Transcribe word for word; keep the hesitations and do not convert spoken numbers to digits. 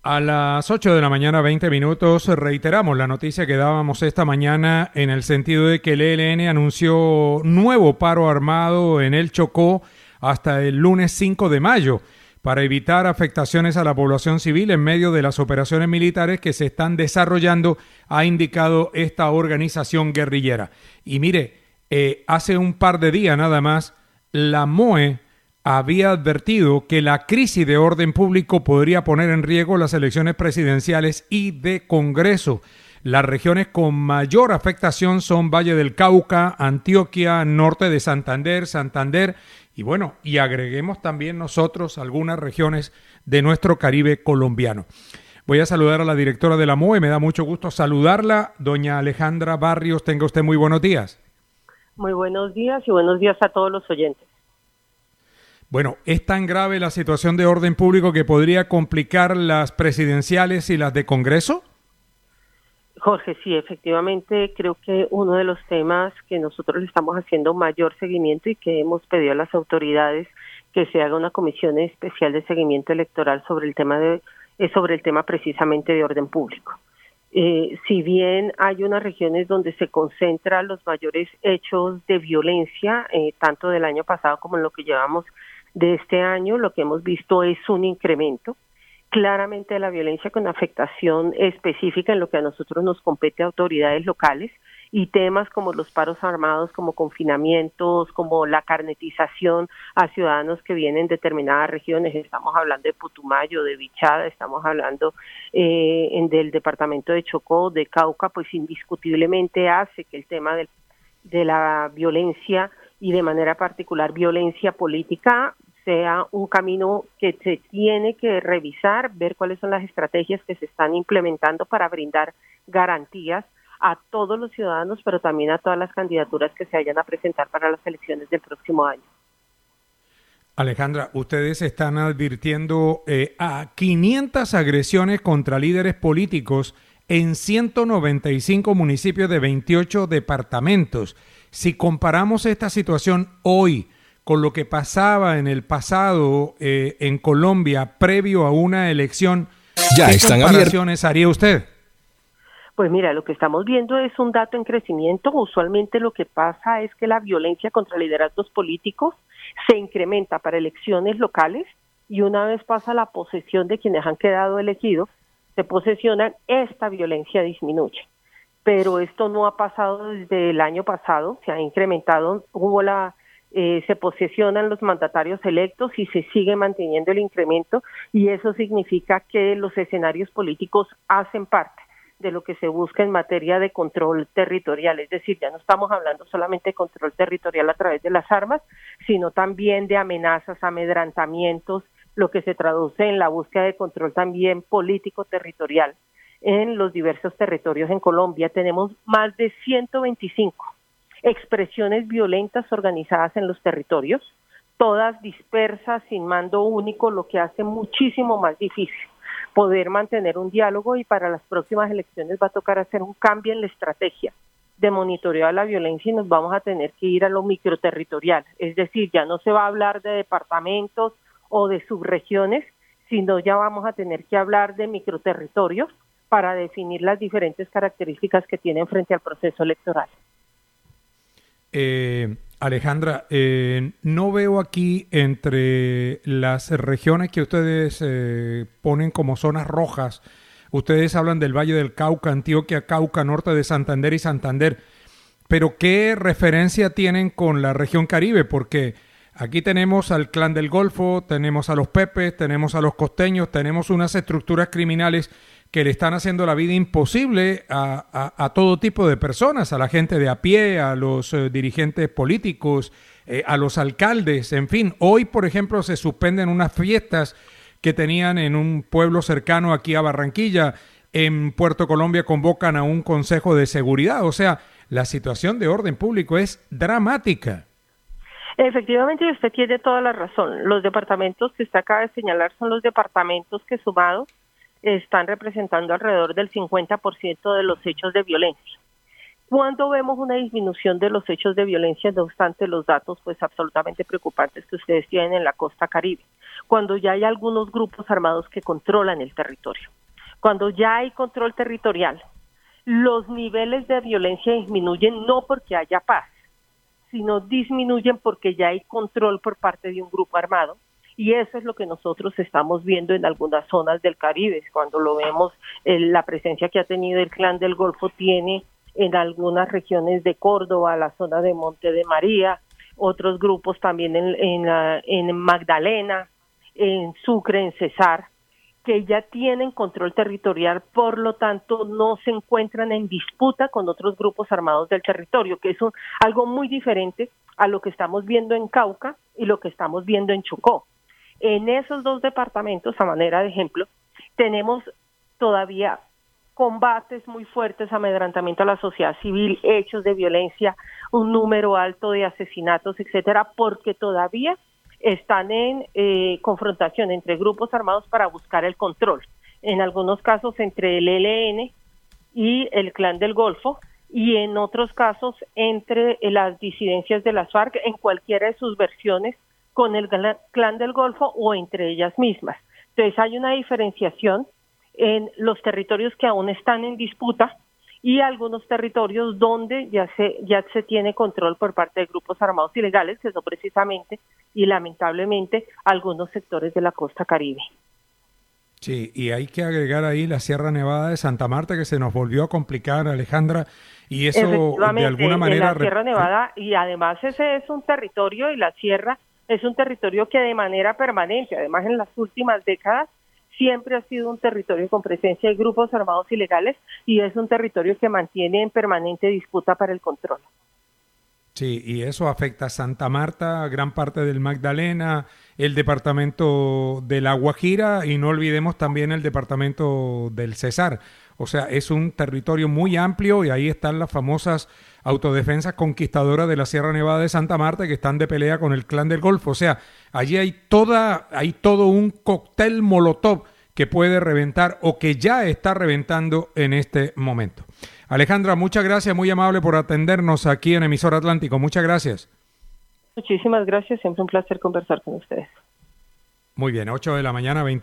A las ocho de la mañana, veinte minutos, reiteramos la noticia que dábamos esta mañana en el sentido de que el E L N anunció nuevo paro armado en el Chocó hasta el lunes cinco de mayo para evitar afectaciones a la población civil en medio de las operaciones militares que se están desarrollando, ha indicado esta organización guerrillera. Y mire, eh, hace un par de días nada más, la M O E había advertido que la crisis de orden público podría poner en riesgo las elecciones presidenciales y de Congreso. Las regiones con mayor afectación son Valle del Cauca, Antioquia, norte de Santander, Santander y bueno, y agreguemos también nosotros algunas regiones de nuestro Caribe colombiano. Voy a saludar a la directora de la M O E, me da mucho gusto saludarla, doña Alejandra Barrios, tenga usted muy buenos días. Muy buenos días y buenos días a todos los oyentes. Bueno, ¿es tan grave la situación de orden público que podría complicar las presidenciales y las de Congreso? Jorge, sí, efectivamente creo que uno de los temas que nosotros le estamos haciendo mayor seguimiento y que hemos pedido a las autoridades que se haga una comisión especial de seguimiento electoral sobre el tema de es sobre el tema precisamente de orden público. Eh, si bien hay unas regiones donde se concentran los mayores hechos de violencia, eh, tanto del año pasado como en lo que llevamos de este año, lo que hemos visto es un incremento claramente de la violencia con afectación específica en lo que a nosotros nos compete a autoridades locales y temas como los paros armados, como confinamientos, como la carnetización a ciudadanos que vienen de determinadas regiones. Estamos hablando de Putumayo, de Vichada, estamos hablando eh, en del departamento de Chocó, de Cauca, pues indiscutiblemente hace que el tema del, de la violencia y de manera particular violencia política sea un camino que se tiene que revisar, ver cuáles son las estrategias que se están implementando para brindar garantías a todos los ciudadanos, pero también a todas las candidaturas que se vayan a presentar para las elecciones del próximo año. Alejandra, ustedes están advirtiendo eh, a quinientas agresiones contra líderes políticos en ciento noventa y cinco municipios de veintiocho departamentos. Si comparamos esta situación hoy con lo que pasaba en el pasado eh, en Colombia previo a una elección, ya ¿qué están comparaciones abiertos? haría usted? Pues mira, lo que estamos viendo es un dato en crecimiento. Usualmente lo que pasa es que la violencia contra liderazgos políticos se incrementa para elecciones locales y una vez pasa la posesión de quienes han quedado elegidos, se posesionan, esta violencia disminuye. Pero esto no ha pasado desde el año pasado, se ha incrementado, hubo la... Eh, se posesionan los mandatarios electos y se sigue manteniendo el incremento y eso significa que los escenarios políticos hacen parte de lo que se busca en materia de control territorial, es decir, ya no estamos hablando solamente de control territorial a través de las armas, sino también de amenazas, amedrantamientos, lo que se traduce en la búsqueda de control también político-territorial en los diversos territorios en Colombia. Tenemos más de ciento veinticinco expresiones violentas organizadas en los territorios, todas dispersas, sin mando único, lo que hace muchísimo más difícil poder mantener un diálogo y para las próximas elecciones va a tocar hacer un cambio en la estrategia de monitoreo a la violencia y nos vamos a tener que ir a lo microterritorial, es decir, ya no se va a hablar de departamentos o de subregiones, sino ya vamos a tener que hablar de microterritorios para definir las diferentes características que tienen frente al proceso electoral. Eh, Alejandra, eh, no veo aquí entre las regiones que ustedes eh, ponen como zonas rojas, ustedes hablan del Valle del Cauca, Antioquia, Cauca, norte de Santander y Santander, pero ¿qué referencia tienen con la región Caribe? Porque aquí tenemos al Clan del Golfo, tenemos a los Pepes, tenemos a los costeños, tenemos unas estructuras criminales que le están haciendo la vida imposible a, a, a todo tipo de personas, a la gente de a pie, a los eh, dirigentes políticos, eh, a los alcaldes, en fin. Hoy, por ejemplo, se suspenden unas fiestas que tenían en un pueblo cercano aquí a Barranquilla. En Puerto Colombia convocan a un consejo de seguridad. O sea, la situación de orden público es dramática. Efectivamente, usted tiene toda la razón. Los departamentos que usted acaba de señalar son los departamentos que sumados están representando alrededor del cincuenta por ciento de los hechos de violencia. ¿Cuándo vemos una disminución de los hechos de violencia? No obstante, los datos pues absolutamente preocupantes que ustedes tienen en la costa Caribe. cuando ya hay algunos grupos armados que controlan el territorio. Cuando ya hay control territorial, los niveles de violencia disminuyen no porque haya paz, sino disminuyen porque ya hay control por parte de un grupo armado. Y eso es lo que nosotros estamos viendo en algunas zonas del Caribe. Cuando lo vemos, eh, la presencia que ha tenido el Clan del Golfo tiene en algunas regiones de Córdoba, la zona de Monte de María, otros grupos también en, en, la, en Magdalena, en Sucre, en Cesar, que ya tienen control territorial, por lo tanto no se encuentran en disputa con otros grupos armados del territorio, que es un, algo muy diferente a lo que estamos viendo en Cauca y lo que estamos viendo en Chocó. En esos dos departamentos, a manera de ejemplo, tenemos todavía combates muy fuertes, amedrentamiento a la sociedad civil, hechos de violencia, un número alto de asesinatos, etcétera, porque todavía están en eh, confrontación entre grupos armados para buscar el control. En algunos casos entre el E L N y el Clan del Golfo, y en otros casos entre las disidencias de las FARC, en cualquiera de sus versiones, con el Clan del Golfo o entre ellas mismas. Entonces hay una diferenciación en los territorios que aún están en disputa y algunos territorios donde ya se ya se tiene control por parte de grupos armados ilegales, que son precisamente y lamentablemente algunos sectores de la costa Caribe. Sí, y hay que agregar ahí la Sierra Nevada de Santa Marta, que se nos volvió a complicar, Alejandra, y eso de alguna manera... la Sierra Nevada, y además ese es un territorio, y la Sierra es un territorio que de manera permanente, además en las últimas décadas, siempre ha sido un territorio con presencia de grupos armados ilegales y es un territorio que mantiene en permanente disputa para el control. Sí, y eso afecta a Santa Marta, gran parte del Magdalena, el departamento de La Guajira y no olvidemos también el departamento del Cesar. O sea, es un territorio muy amplio y ahí están las famosas autodefensas conquistadoras de la Sierra Nevada de Santa Marta que están de pelea con el Clan del Golfo. O sea, allí hay toda, hay todo un cóctel molotov que puede reventar o que ya está reventando en este momento. Alejandra, muchas gracias, muy amable por atendernos aquí en Emisora Atlántico. Muchas gracias. Muchísimas gracias, siempre un placer conversar con ustedes. Muy bien, ocho de la mañana, veinte